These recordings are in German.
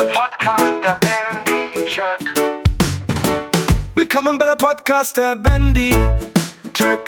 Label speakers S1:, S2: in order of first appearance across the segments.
S1: Podcast der Bandy Truck. Willkommen bei der Podcast der Bandy Truck.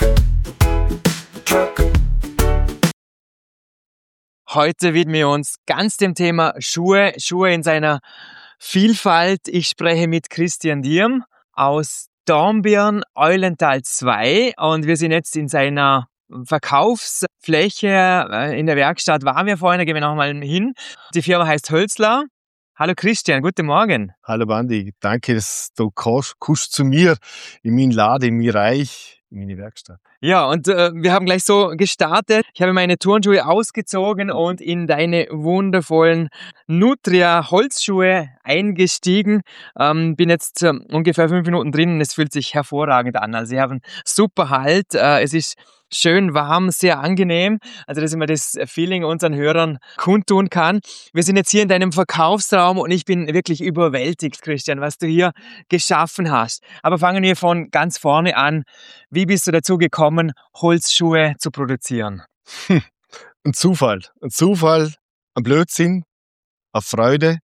S2: Heute widmen wir uns ganz dem Thema Schuhe in seiner Vielfalt. Ich spreche mit Christian Dierm aus Dornbirn, Eulental 2, und wir sind jetzt in seiner Verkaufsfläche in der Werkstatt. Waren wir vorhin, da gehen wir nochmal hin. Die Firma heißt Hölzler. Hallo Christian, guten Morgen.
S3: Hallo Bandi, danke, dass du kommst zu mir in meinen Laden, in mein Reich, in meine Werkstatt.
S2: Ja, und wir haben gleich so gestartet. Ich habe meine Turnschuhe ausgezogen und in deine wundervollen Nutria Holzschuhe eingestiegen. Bin jetzt ungefähr 5 Minuten drin und es fühlt sich hervorragend an. Also sie haben super Halt. Es ist schön warm, sehr angenehm. Also dass ich mir das Feeling unseren Hörern kundtun kann. Wir sind jetzt hier in deinem Verkaufsraum und ich bin wirklich überwältigt, Christian, was du hier geschaffen hast. Aber fangen wir von ganz vorne an. Wie bist du dazu gekommen, Holzschuhe zu produzieren?
S3: Ein Zufall, ein Blödsinn, eine Freude.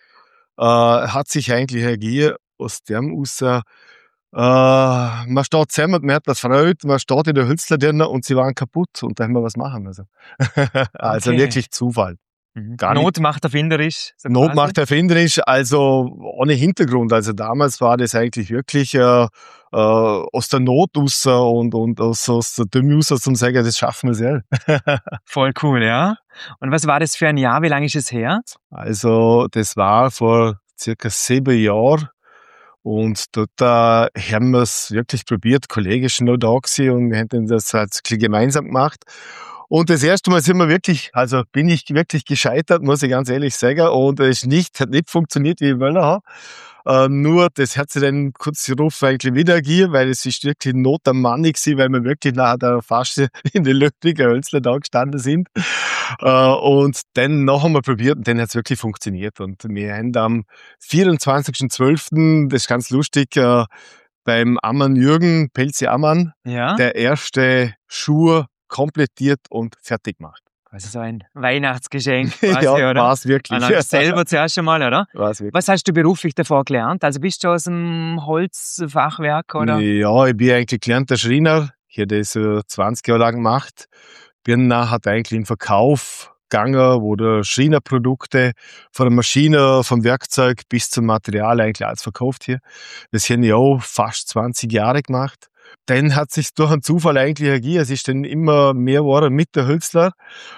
S3: Hat sich eigentlich ergeben aus dem raus. Man steht zusammen, man hat das Freude, man steht in der Hölzler drin und sie waren kaputt und da haben wir was machen müssen. Also
S2: Okay.
S3: Wirklich Zufall. Gar nicht.
S2: Not macht erfinderisch. So
S3: Not
S2: quasi.
S3: macht erfinderisch, also ohne Hintergrund. Also damals war das eigentlich wirklich aus der Not raus und aus der Dümme raus zum sagen, das schaffen wir selber.
S2: Voll cool, ja. Und was war das für ein Jahr? Wie lange ist es her?
S3: Also das war vor circa 7 Jahren und dort haben wir es wirklich probiert. Kollege ist noch da gewesen und wir haben das halt ein bisschen gemeinsam gemacht. Und das erste Mal bin ich wirklich gescheitert, muss ich ganz ehrlich sagen. Und es hat nicht funktioniert, wie ich wollte haben. Nur, das hat sich dann kurz darauf eigentlich wieder gegeben, weil es ist wirklich Not am Mann gewesen, weil wir wirklich nachher da fast in den Löchrigen Hölzler da gestanden sind. Und dann noch einmal probiert und dann hat es wirklich funktioniert. Und wir haben am 24.12., das ist ganz lustig, beim Ammann Jürgen, Pelze Ammann,
S2: Ja.
S3: der erste Schuh komplettiert und fertig gemacht.
S2: Also so ein Weihnachtsgeschenk quasi,
S3: Ja,
S2: oder?
S3: war es wirklich.
S2: An euch selber zuerst einmal, oder?
S3: War's wirklich.
S2: Was hast du beruflich davor gelernt? Also bist du aus dem Holzfachwerk, oder?
S3: Ja, ich bin eigentlich gelernter Schreiner. Ich habe das 20 Jahre lang gemacht. Bin nachher eigentlich im Verkauf gegangen, wo der Schreinerprodukte von der Maschine, vom Werkzeug bis zum Material eigentlich alles verkauft hier. Das habe ich auch fast 20 Jahre gemacht. Dann hat sich durch einen Zufall eigentlich ergeben. Es ist dann immer mehr geworden mit der Hölzler.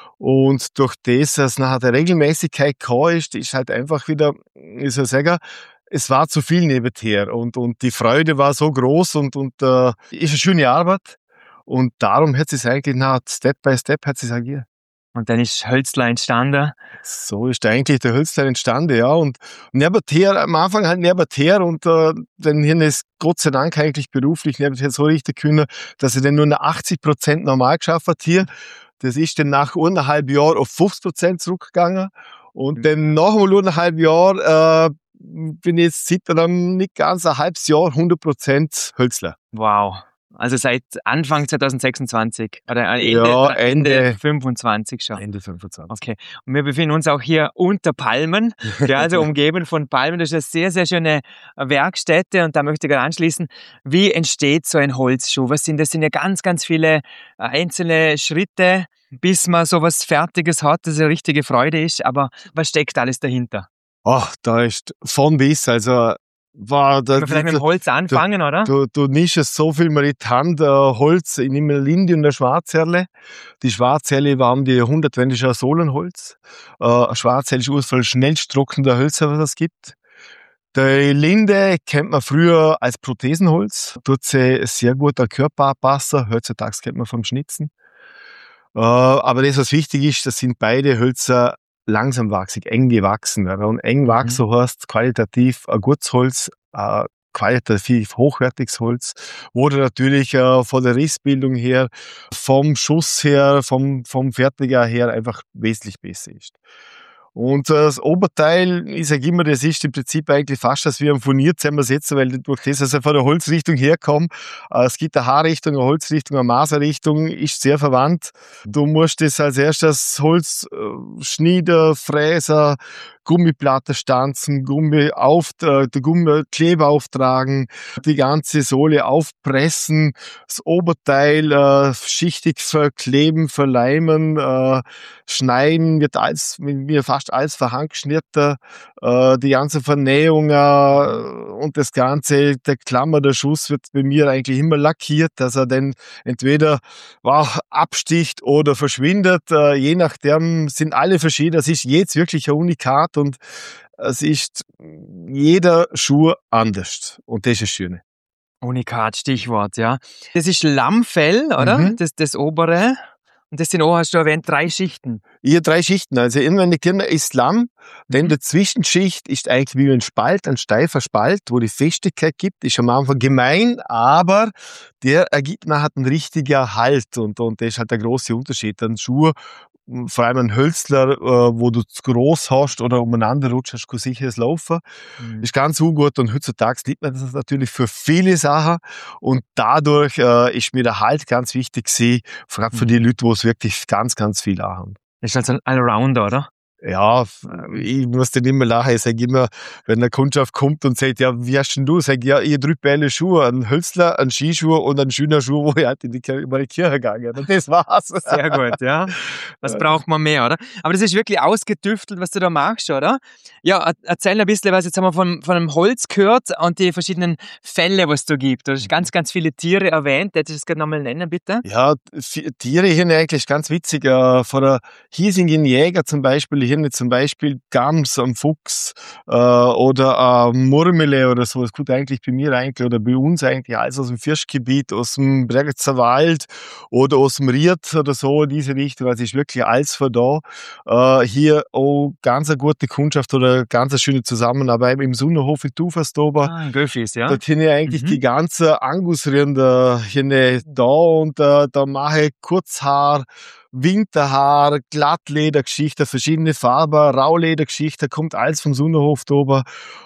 S3: Und durch das, dass nachher die Regelmäßigkeit gekommen ist halt einfach wieder, ich soll sagen, es war zu viel nebenher. Und die Freude war so groß und ist eine schöne Arbeit. Und darum hat es eigentlich nachher Step by Step hat es agiert.
S2: Und dann ist Hölzler entstanden.
S3: So ist eigentlich der Hölzler entstanden, ja. Und nebenher, am Anfang halt nebenher und dann hier ist Gott sei Dank eigentlich beruflich nebenher so richtig können, dass ich dann nur noch 80% normal geschafft hat hier. Das ist dann nach 1,5 Jahren auf 50% zurückgegangen. Und dann nach 1,5 Jahren bin ich jetzt seit einem nicht ganz ein halbes Jahr 100% Hölzler.
S2: Wow. Also seit Anfang 2026 oder
S3: Ja,
S2: Ende
S3: Ende
S2: 25 schon.
S3: Ende 25.
S2: Okay. Und wir befinden uns auch hier unter Palmen, ja, also umgeben von Palmen. Das ist eine sehr, sehr schöne Werkstätte und da möchte ich gerne anschließen. Wie entsteht so ein Holzschuh? Das sind ja ganz, ganz viele einzelne Schritte, bis man sowas Fertiges hat, das eine richtige Freude ist. Aber was steckt alles dahinter?
S3: Ach, da ist von bis, also war
S2: Können wir vielleicht mit dem Holz anfangen, oder?
S3: Du nischst so viel mit die Hand, Holz, ich nehme eine Linde und eine Schwarzerle. Die Schwarzerle waren die 120er Sohlenholz. Schwarzerle ist voll schnellst trocknender Hölzer, was es gibt. Die Linde kennt man früher als Prothesenholz. Tut sie sehr gut an Körper anpassen. Heutzutage kennt man vom Schnitzen. Aber das, was wichtig ist, das sind beide Hölzer langsam wachsig, eng gewachsen. Und eng wachsen heißt qualitativ ein gutes Holz, qualitativ hochwertiges Holz, wo du natürlich von der Rissbildung her, vom Schuss her, vom Fertiger her einfach wesentlich besser ist. Und das Oberteil, ich sage immer, das ist im Prinzip eigentlich fast, als wir am Furnier zusammensetzen, weil durch das, dass er von der Holzrichtung herkommt, es gibt eine Haarrichtung, eine Holzrichtung, eine Maserrichtung, ist sehr verwandt. Du musst das als erstes Holz schneiden, fräsen, Gummiplatte stanzen, Gummikleber auftragen, die ganze Sohle aufpressen, das Oberteil schichtig verkleben, verleimen, schneiden, wird mir fast alles von Hand geschnitten, die ganze Vernähung und das Ganze, der Klammer, der Schuss wird bei mir eigentlich immer lackiert, dass er dann entweder absticht oder verschwindet. Je nachdem sind alle verschieden. Das ist jetzt wirklich ein Unikat und es ist jeder Schuh anders. Und das ist das Schöne.
S2: Unikat, Stichwort, ja. Das ist Lammfell, oder? Das obere. Und das sind auch, hast du erwähnt, 3 Schichten.
S3: Hier 3 Schichten. Also inwendig ist Lamm, denn die Zwischenschicht ist eigentlich wie ein Spalt, ein steifer Spalt, wo die Festigkeit gibt. Ist am Anfang gemein, aber der ergibt nachher einen richtigen Halt und das ist halt der große Unterschied. Ein Schuh, vor allem ein Hölzler, wo du zu groß hast oder umeinander rutscht, hast du sicheres Laufen. Ist ganz ungut und heutzutage sieht man das natürlich für viele Sachen und dadurch ist mir der Halt ganz wichtig gewesen, vor allem für die Leute, die es wirklich ganz, ganz viel haben.
S2: Das ist also ein Allrounder, oder?
S3: Ja, ich muss dann immer lachen. Ich sage immer, wenn eine Kundschaft kommt und sagt, ja, wie hast denn du? Sag ich, ja, ich 3 Bälle Schuhe, einen Hölzler, einen Skischuh und einen schönen Schuh, wo ich halt in die Kirche gegangen. Und das war's.
S2: Sehr gut, ja. Was braucht man mehr, oder? Aber das ist wirklich ausgetüftelt, was du da machst, oder? Ja, erzähl ein bisschen, was jetzt haben wir von einem Holz gehört und die verschiedenen Fälle, was es da gibt. Du hast ganz, ganz viele Tiere erwähnt. Darfst du das gerne nochmal nennen, bitte?
S3: Ja, Tiere hier eigentlich ganz witzig. Von der hiesigen Jäger zum Beispiel, hier zum Beispiel Gams, ein Fuchs oder Murmele oder so. Das kommt eigentlich bei mir eigentlich oder bei uns eigentlich alles aus dem Fischgebiet, aus dem Bregenzer Wald oder aus dem Ried oder so, diese Richtung. Also ist wirklich alles von da. Hier auch ganz eine gute Kundschaft oder ganz eine schöne Zusammenarbeit im Sonnenhof in Tuferstober.
S2: In Göffis, ja.
S3: Dort hin eigentlich die ganze Angusrinder hier da und da mache ich Kurzhaar, Winterhaar, Glattledergeschichte, verschiedene Farben, Rauledergeschichte, kommt alles vom Sonnenhof oben.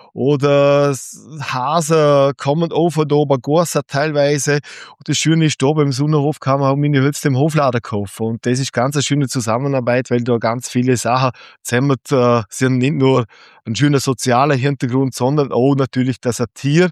S3: Oder Haser kommen auch von oben, Gorsa teilweise. Und das Schöne ist, da beim Sonnenhof kann man auch meine Hölzer im Hofladen kaufen. Und das ist ganz eine schöne Zusammenarbeit, weil da ganz viele Sachen zusammen sind, nicht nur ein schöner sozialer Hintergrund, sondern auch natürlich, dass ein Tier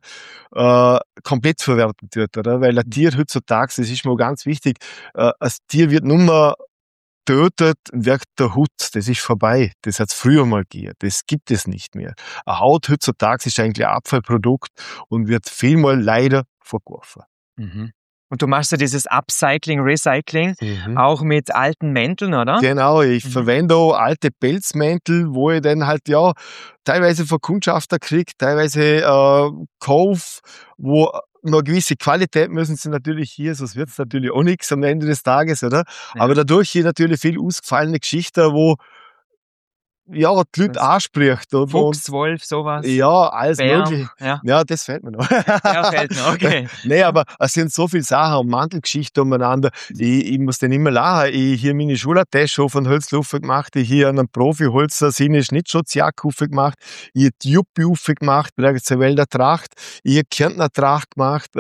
S3: komplett verwertet wird, oder? Weil ein Tier heutzutage, das ist mir ganz wichtig, ein Tier wird nur mehr tötet, wirkt der Hut, das ist vorbei. Das hat es früher mal gegeben. Das gibt es nicht mehr. Eine Haut heutzutage ist eigentlich ein Abfallprodukt und wird vielmal leider verkauft.
S2: Und du machst ja dieses Upcycling, Recycling auch mit alten Mänteln, oder?
S3: Genau, ich verwende auch alte Pelzmäntel, wo ich dann halt ja teilweise von Kundschafter kriege, teilweise kauf, wo noch gewisse Qualität müssen sie natürlich hier, sonst wird es natürlich auch nichts am Ende des Tages, oder? Ja. Aber dadurch hier natürlich viel ausgefallene Geschichten, wo ja, die Leute anspricht.
S2: Fuchs, Wolf, sowas.
S3: Ja, alles
S2: Bär,
S3: mögliche. Ja, das fällt mir noch.
S2: Ja, fällt noch, okay.
S3: Nee, aber es sind so viele Sachen und Mantelgeschichten umeinander. Ich muss dann immer lachen. Ich hier meine Schulatasche von Holzlufe gemacht. Ich hier einen Profi-Holzer seine Schnittschutzjacke gemacht. Ich die Juppi gemacht, bei der Wälder Tracht. Ich habe Kärntner Tracht gemacht.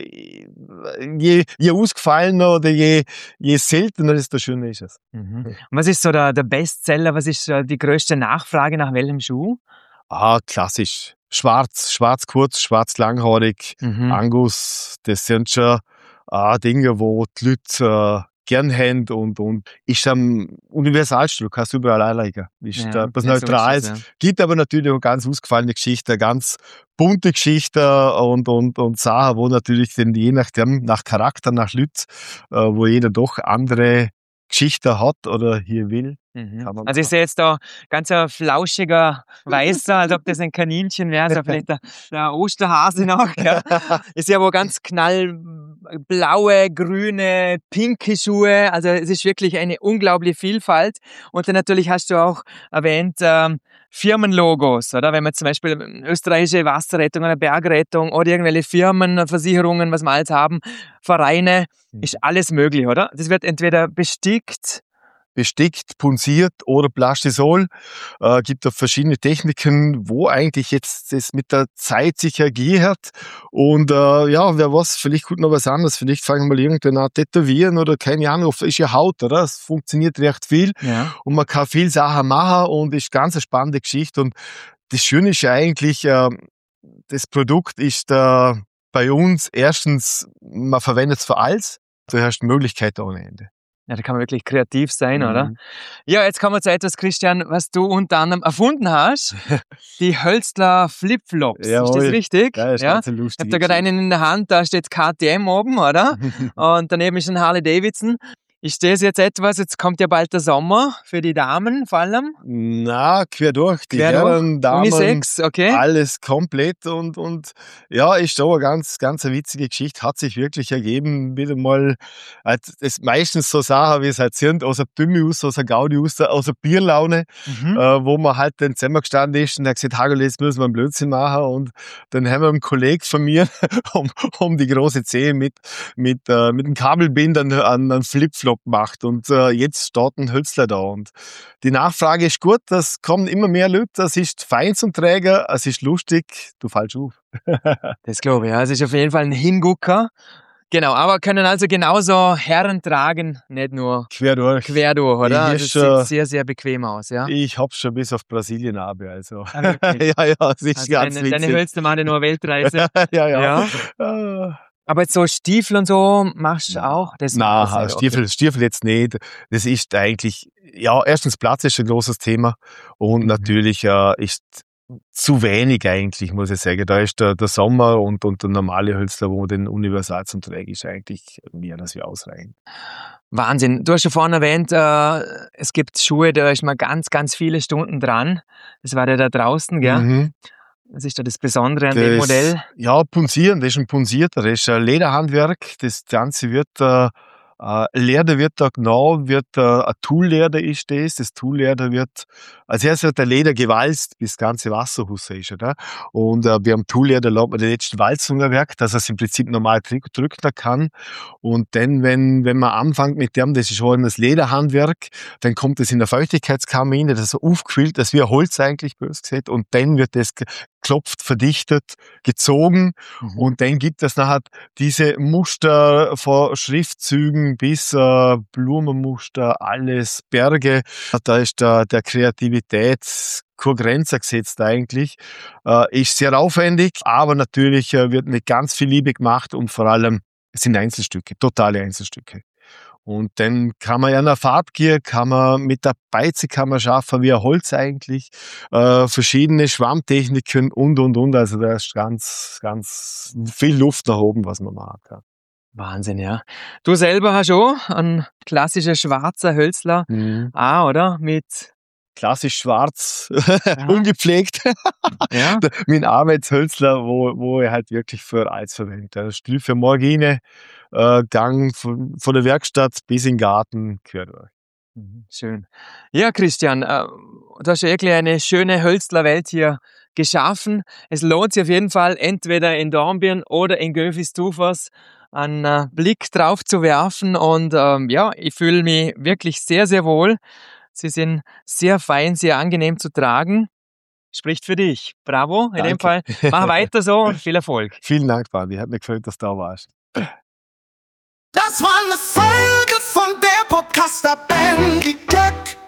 S3: Je ausgefallener oder je seltener, desto schöner ist es.
S2: Und was ist so der Bestseller? Was ist die größte Nachfrage nach welchem Schuh?
S3: Klassisch. Schwarz kurz, schwarz langhaarig, Angus, das sind schon Dinge, wo die Leute gern haben und ist ein Universalstück, kannst du überall anlegen. Ist etwas Neutrales. Gibt aber natürlich auch ganz ausgefallene Geschichten, ganz bunte Geschichten und Sachen, wo natürlich dann je nachdem, nach Charakter, nach Leuten, wo jeder doch andere Geschichte hat oder hier will.
S2: Also ich sehe jetzt da ganz ein flauschiger Weißer, als ob das ein Kaninchen wäre, also vielleicht der Osterhase noch. Ja. Ich sehe aber ganz knallblaue, grüne, pinke Schuhe, also es ist wirklich eine unglaubliche Vielfalt. Und dann natürlich hast du auch erwähnt, Firmenlogos, oder? Wenn man zum Beispiel österreichische Wasserrettung oder Bergrettung oder irgendwelche Firmen, Versicherungen, was wir alles haben, Vereine, ist alles möglich, oder? Das wird entweder bestickt
S3: bestickt, punziert oder Plastisol. Gibt da verschiedene Techniken, wo eigentlich jetzt das mit der Zeit sich ergehrt. Und ja, wer weiß, vielleicht kommt noch was anderes. Vielleicht fangen wir mal irgendwann an tätowieren oder keine Ahnung, ist ja Haut, oder? Es funktioniert recht viel und man kann viel Sachen machen und ist ganz eine spannende Geschichte. Und das Schöne ist ja eigentlich, das Produkt ist bei uns erstens, man verwendet es für alles. Du hast Möglichkeiten ohne Ende.
S2: Ja, da kann man wirklich kreativ sein, oder? Ja, jetzt kommen wir zu etwas, Christian, was du unter anderem erfunden hast. Die Hölzler Flipflops. Ist das richtig?
S3: Ja, das ist ganz lustig.
S2: Ich habe da gerade einen in der Hand, da steht KTM oben, oder? Und daneben ist ein Harley Davidson. Ist das jetzt etwas, jetzt kommt ja bald der Sommer für die Damen vor allem?
S3: Na, quer durch. Die
S2: Quer
S3: Herren, Damen,
S2: Unisex, okay.
S3: alles komplett und ja, ist so eine ganz eine witzige Geschichte, hat sich wirklich ergeben, wieder mal, das meistens so Sachen, wie es halt sind, aus der Thymius, aus der Gaudius, aus der Bierlaune, wo man halt dann zusammengestanden ist und hat gesagt, Hagel, jetzt müssen wir einen Blödsinn machen und dann haben wir einen Kollegen von mir um die große Zehe mit einem Kabelbinder einen Flipflop gemacht und jetzt steht ein Hölzler da und die Nachfrage ist gut, das kommen immer mehr Leute, das ist fein zum Träger, es ist lustig, du fällst auf.
S2: Das glaube ich, ja. Es ist auf jeden Fall ein Hingucker. Genau, aber können also genauso Herren tragen, nicht nur
S3: Quer durch,
S2: oder?
S3: Das
S2: sieht sehr, sehr bequem aus, ja.
S3: Ich hab's schon bis auf Brasilien habe, also.
S2: Ja,
S3: es ist
S2: also
S3: ganz witzig.
S2: deine Hölzler machen nur Weltreise.
S3: ja.
S2: Aber jetzt so Stiefel und so machst du auch?
S3: Nein, Stiefel jetzt nicht. Das ist eigentlich, ja, erstens Platz ist ein großes Thema und natürlich ist zu wenig eigentlich, muss ich sagen. Da ist der Sommer und der normale Hölzler, wo den universal zum Tragen ist, eigentlich mehr als wir ausreichen.
S2: Wahnsinn. Du hast schon vorhin erwähnt, es gibt Schuhe, da ist man ganz, ganz viele Stunden dran. Das war ja da draußen, gell? Was ist da das Besondere an dem Modell?
S3: Ja, punzieren, das ist ein Punzierter, das ist ein Lederhandwerk. Das Ganze wird, Leder wird da genau, ein Toolleder ist das. Das Toolleder wird, als erstes wird der Leder gewalzt, bis das ganze Wasserhusse ist, oder? Und wir haben Toolleder, lässt man den letzten Walzungerwerk, dass er es im Prinzip normal drücken kann. Und dann, wenn man anfängt mit dem, das ist schon das Lederhandwerk, dann kommt es in der Feuchtigkeitskammer rein, das ist so aufgefüllt, das wie ein Holz eigentlich, bös gesagt, und dann wird das geklopft, verdichtet, gezogen und dann gibt es nachher diese Muster von Schriftzügen bis Blumenmuster, alles Berge. Da ist der Kreativität keine Grenze gesetzt eigentlich. Ist sehr aufwendig, aber natürlich wird mit ganz viel Liebe gemacht und vor allem es sind Einzelstücke, totale Einzelstücke. Und dann kann man ja in der Farbgier, mit der Beize schaffen wie ein Holz eigentlich, verschiedene Schwammtechniken und. Also da ist ganz, ganz viel Luft nach oben, was man mag. Ja.
S2: Wahnsinn, ja. Du selber hast auch ein klassischer schwarzer Hölzler, oder? Mit
S3: klassisch schwarz, ungepflegt.
S2: Ja.
S3: Mit einem Arbeitshölzler, wo ich halt wirklich für alles verwende. Stil für Morgine, Gang von der Werkstatt bis in den Garten, quer durch.
S2: Schön. Ja, Christian, du hast ja wirklich eine schöne Hölzlerwelt hier geschaffen. Es lohnt sich auf jeden Fall, entweder in Dornbirn oder in Göfis-Tufers einen Blick drauf zu werfen. Und ich fühle mich wirklich sehr, sehr wohl. Sie sind sehr fein, sehr angenehm zu tragen. Spricht für dich. Bravo, in dem Fall. Mach weiter so und viel Erfolg.
S3: Vielen Dank, Bandi. Hat mir gefällt, dass du da warst.
S1: Das war eine Folge von der Podcaster Bandit Track.